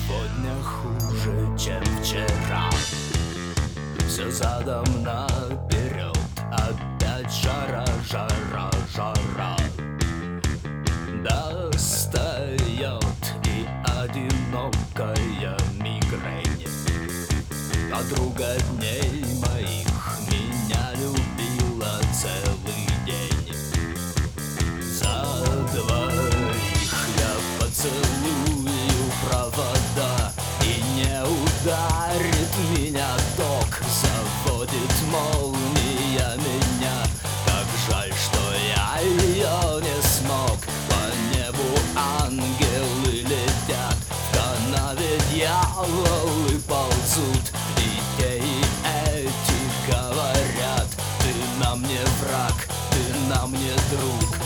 Сегодня хуже, чем вчера. Все задом наперед. Опять жара, жара, жара. Достает и одинокая мигрень. Подруга дней моих меня любила целый день. За двоих я поцелую провода, и не ударит меня ток. Заводит молния меня, как жаль, что я ее не смог. По небу ангелы летят, в канаве дьяволы ползут, и те и эти говорят: ты на мне враг, ты на мне друг.